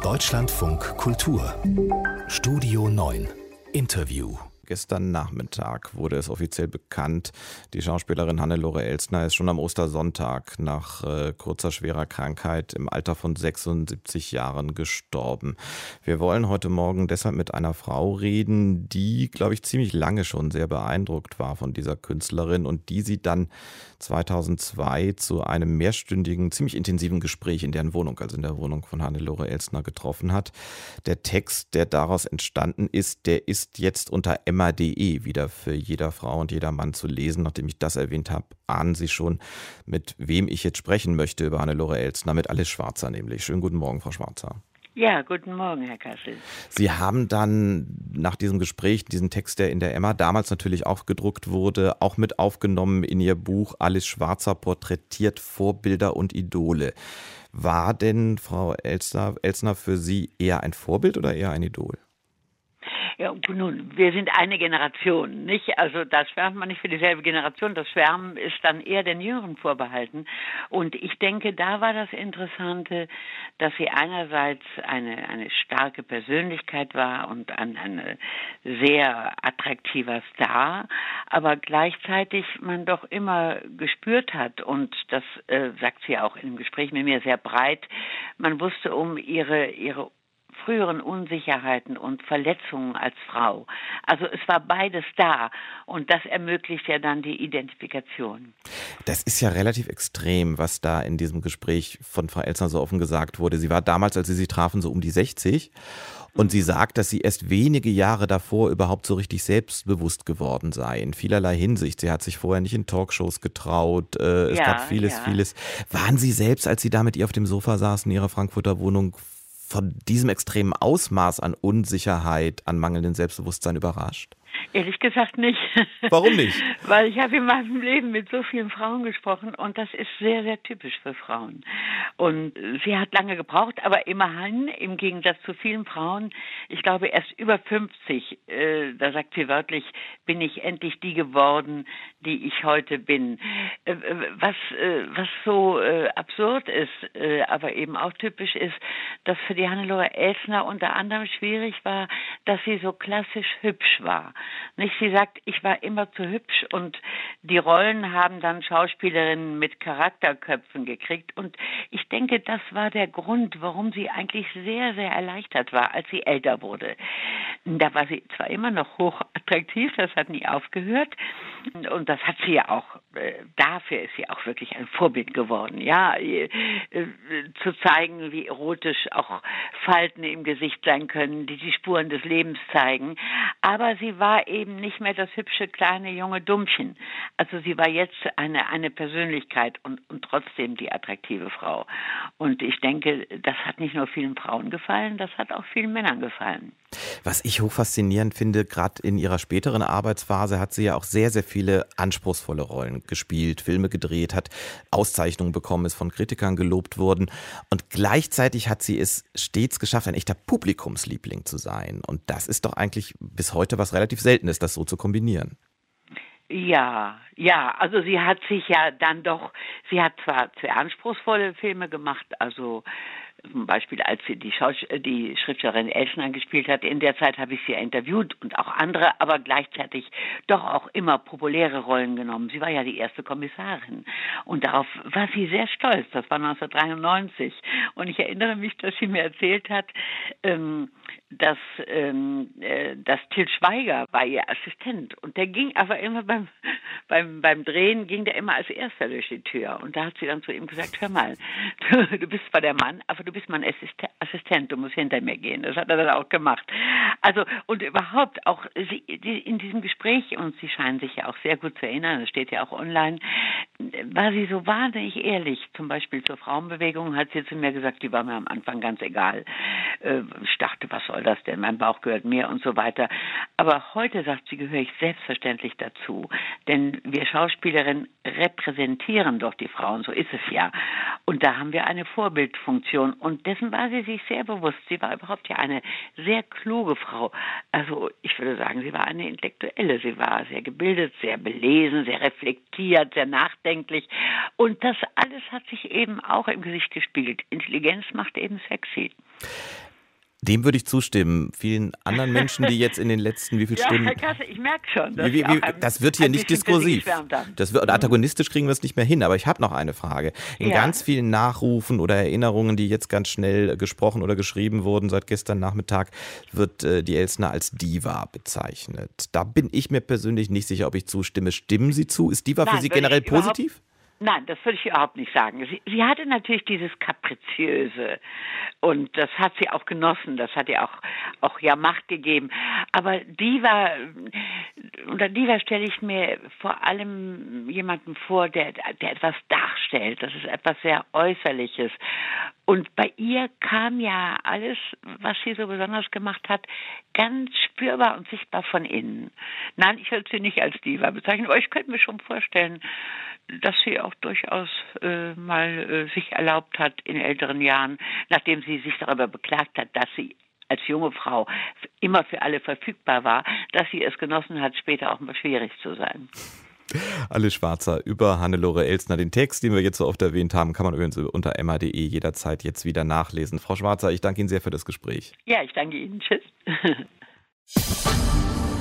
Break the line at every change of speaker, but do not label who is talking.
Deutschlandfunk Kultur Studio 9 Interview.
Gestern Nachmittag wurde es offiziell bekannt, die Schauspielerin Hannelore Elsner ist schon am Ostersonntag nach kurzer schwerer Krankheit im Alter von 76 Jahren gestorben. Wir wollen heute Morgen deshalb mit einer Frau reden, die, glaube ich, ziemlich lange schon sehr beeindruckt war von dieser Künstlerin und die sie dann 2002 zu einem mehrstündigen, ziemlich intensiven Gespräch in deren Wohnung, also in der Wohnung von Hannelore Elsner, getroffen hat. Der Text, der daraus entstanden ist, der ist jetzt unter emma.de wieder für jeder Frau und jeder Mann zu lesen. Nachdem ich das erwähnt habe, ahnen Sie schon, mit wem ich jetzt sprechen möchte über Hannelore Elsner, mit Alice Schwarzer nämlich. Schönen guten Morgen, Frau Schwarzer.
Ja, guten Morgen, Herr Kassel.
Sie haben dann nach diesem Gespräch diesen Text, der in der Emma damals natürlich auch gedruckt wurde, auch mit aufgenommen in Ihr Buch Alice Schwarzer porträtiert Vorbilder und Idole. War denn Frau Elsner für Sie eher ein Vorbild oder eher ein Idol?
Ja, nun, wir sind eine Generation, nicht? Also da schwärmt man nicht für dieselbe Generation. Das Schwärmen ist dann eher den Jüngeren vorbehalten. Und ich denke, da war das Interessante, dass sie einerseits eine starke Persönlichkeit war und ein sehr attraktiver Star, aber gleichzeitig man doch immer gespürt hat, und das sagt sie auch im Gespräch mit mir sehr breit, man wusste um ihre früheren Unsicherheiten und Verletzungen als Frau. Also es war beides da und das ermöglicht ja dann die Identifikation.
Das ist ja relativ extrem, was da in diesem Gespräch von Frau Elsner so offen gesagt wurde. Sie war damals, als Sie sie trafen, so um die 60 und sie sagt, dass sie erst wenige Jahre davor überhaupt so richtig selbstbewusst geworden sei, in vielerlei Hinsicht. Sie hat sich vorher nicht in Talkshows getraut, es gab vieles. Waren Sie selbst, als Sie da mit ihr auf dem Sofa saßen in Ihrer Frankfurter Wohnung, von diesem extremen Ausmaß an Unsicherheit, an mangelndem Selbstbewusstsein überrascht?
Ehrlich gesagt nicht.
Warum nicht?
Weil ich habe in meinem Leben mit so vielen Frauen gesprochen und das ist sehr, sehr typisch für Frauen. Und sie hat lange gebraucht, aber immerhin, im Gegensatz zu vielen Frauen, ich glaube erst über 50, da sagt sie wörtlich, bin ich endlich die geworden, die ich heute bin. Was so absurd ist, aber eben auch typisch ist, dass für die Hannelore Elsner unter anderem schwierig war, dass sie so klassisch hübsch war. Nicht? Sie sagt, ich war immer zu hübsch und die Rollen haben dann Schauspielerinnen mit Charakterköpfen gekriegt und ich denke, das war der Grund, warum sie eigentlich sehr, sehr erleichtert war, als sie älter wurde. Da war sie zwar immer noch hochattraktiv, das hat nie aufgehört und das hat sie ja auch, dafür ist sie auch wirklich ein Vorbild geworden, ja, zu zeigen, wie erotisch auch Falten im Gesicht sein können, die Spuren des Lebens zeigen, aber sie war eben nicht mehr das hübsche kleine junge Dummchen. Also sie war jetzt eine Persönlichkeit und trotzdem die attraktive Frau. Und ich denke, das hat nicht nur vielen Frauen gefallen, das hat auch vielen Männern gefallen.
Was ich hochfaszinierend finde, gerade in ihrer späteren Arbeitsphase hat sie ja auch sehr, sehr viele anspruchsvolle Rollen gespielt, Filme gedreht, hat Auszeichnungen bekommen, ist von Kritikern gelobt worden und gleichzeitig hat sie es stets geschafft, ein echter Publikumsliebling zu sein. Und das ist doch eigentlich bis heute was relativ Seltenes, das so zu kombinieren.
Ja, also sie hat sich ja dann doch, sie hat zwar sehr anspruchsvolle Filme gemacht, also zum Beispiel, als sie die Schriftstellerin Elsner gespielt hat, in der Zeit habe ich sie interviewt und auch andere, aber gleichzeitig doch auch immer populäre Rollen genommen. Sie war ja die erste Kommissarin und darauf war sie sehr stolz. Das war 1993 und ich erinnere mich, dass sie mir erzählt hat, dass Til Schweiger war ihr Assistent und der ging aber immer beim Drehen ging der immer als erster durch die Tür und da hat sie dann zu ihm gesagt, hör mal, du bist zwar der Mann, aber du bist mein Assistent, du musst hinter mir gehen. Das hat er dann auch gemacht. Also und überhaupt auch sie in diesem Gespräch, und Sie scheinen sich ja auch sehr gut zu erinnern, das steht ja auch online, war sie so wahnsinnig ehrlich. Zum Beispiel zur Frauenbewegung hat sie zu mir gesagt, die war mir am Anfang ganz egal. Ich dachte, was soll das denn? Mein Bauch gehört mir und so weiter. Aber heute, sagt sie, gehöre ich selbstverständlich dazu. Denn wir Schauspielerinnen repräsentieren doch die Frauen, so ist es ja. Und da haben wir eine Vorbildfunktion. Und dessen war sie sich sehr bewusst. Sie war überhaupt ja eine sehr kluge Frau. Also ich würde sagen, sie war eine Intellektuelle. Sie war sehr gebildet, sehr belesen, sehr reflektiert, sehr nachdenklich. Und das alles hat sich eben auch im Gesicht gespiegelt. Intelligenz macht eben sexy.
Dem würde ich zustimmen. Vielen anderen Menschen, die jetzt in den letzten Stunden...
Herr Kasse, ich merke schon.
Das wird hier nicht diskursiv. Antagonistisch kriegen wir es nicht mehr hin. Aber ich habe noch eine Frage. In ganz vielen Nachrufen oder Erinnerungen, die jetzt ganz schnell gesprochen oder geschrieben wurden seit gestern Nachmittag, wird die Elsner als Diva bezeichnet. Da bin ich mir persönlich nicht sicher, ob ich zustimme. Stimmen Sie zu? Ist Diva für Sie generell positiv?
Nein, das würde ich überhaupt nicht sagen. Sie hatte natürlich dieses Kapriziöse und das hat sie auch genossen, das hat ihr auch Macht gegeben. Aber unter Diva stelle ich mir vor allem jemanden vor, der etwas darstellt. Das ist etwas sehr Äußerliches. Und bei ihr kam ja alles, was sie so besonders gemacht hat, ganz spürbar und sichtbar von innen. Nein, ich würde sie nicht als Diva bezeichnen, aber ich könnte mir schon vorstellen, dass sie auch durchaus mal sich erlaubt hat in älteren Jahren, nachdem sie sich darüber beklagt hat, dass sie als junge Frau immer für alle verfügbar war, dass sie es genossen hat, später auch mal schwierig zu sein.
Alice Schwarzer über Hannelore Elsner. Den Text, den wir jetzt so oft erwähnt haben, kann man übrigens unter emma.de jederzeit jetzt wieder nachlesen. Frau Schwarzer, ich danke Ihnen sehr für das Gespräch.
Ja, ich danke Ihnen. Tschüss.